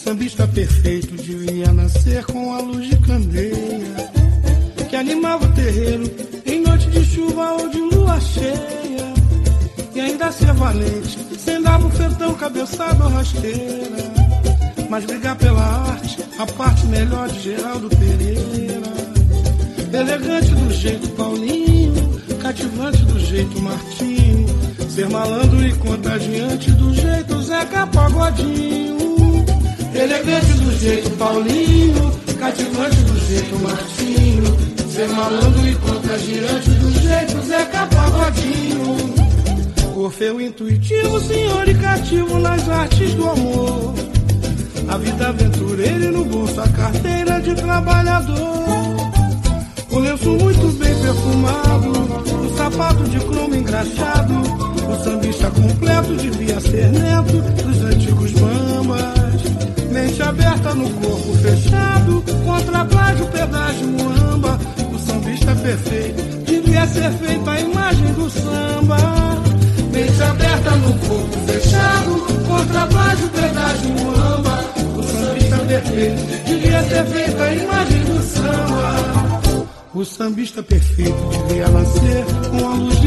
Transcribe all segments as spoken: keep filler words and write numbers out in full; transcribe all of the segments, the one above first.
sambista perfeito devia nascer com a luz de candeia que animava o terreiro em noite de chuva ou de lua cheia, e ainda ser valente, sem dar bufetão, cabeçada ou rasteira, mas brigar pela arte, a parte melhor de Geraldo Pereira. Elegante do jeito Paulinho, cativante do jeito Martinho, ser malandro e contagiante do jeito Zeca Pagodinho. Elegante do jeito Paulinho, cativante do jeito Martinho, ser malandro e contagiante do jeito Zeca Pagodinho. Orfeu intuitivo, senhor e cativo nas artes do amor, a vida aventureira e no bolso a carteira de trabalhador. O lenço muito bem perfumado, o sapato de cromo engraxado, o sambista completo devia ser neto dos antigos bambas. Mente aberta no corpo fechado, contra plágio, pedágio, muamba. O sambista perfeito devia ser feito a imagem do samba. Mente aberta no corpo fechado, contra plágio, pedágio, muamba. O sambista perfeito devia ser feito a imagem do samba. O sambista perfeito devia nascer com a luz de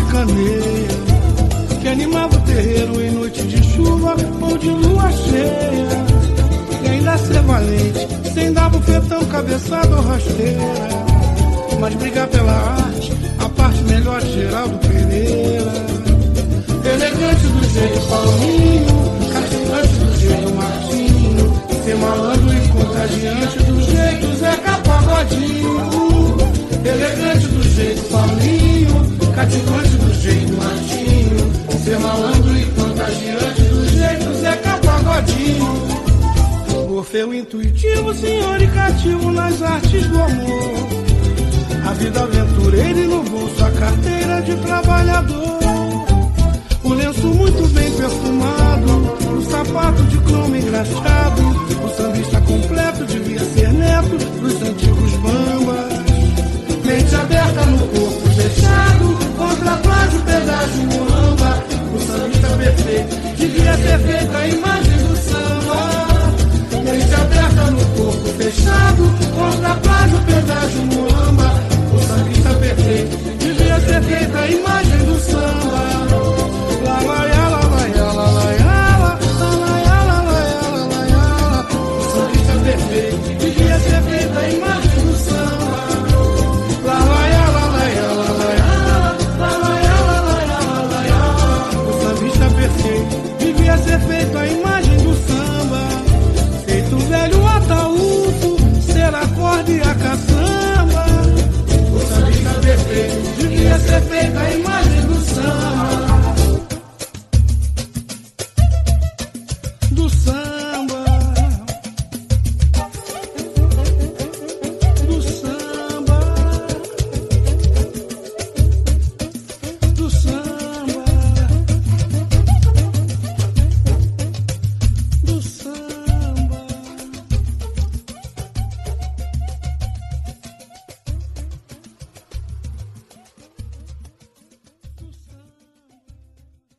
candeia que animava o terreiro em noite de chuva ou de lua cheia, e ainda ser valente, sem dar bufetão, cabeçada ou rasteira, mas brigar pela arte, a parte melhor de Geraldo Pereira. Elegante do jeito Paulinho, cativante do jeito Martinho, ser malandro e contagiante do jeito Zeca Pagodinho. Elegante do jeito Paulinho, cativante do jeito Martinho, ser malandro e contagiante do jeito Zeca Pagodinho. Orfeu intuitivo, senhor e cativo nas artes do amor, a vida aventureira e no bolso a carteira de trabalhador. O lenço muito bem perfumado, o sapato de cromo engraxado, o sambista completo devia ser neto dos antigos bambas. Mente aberta no corpo fechado, contra plágio, pedágio,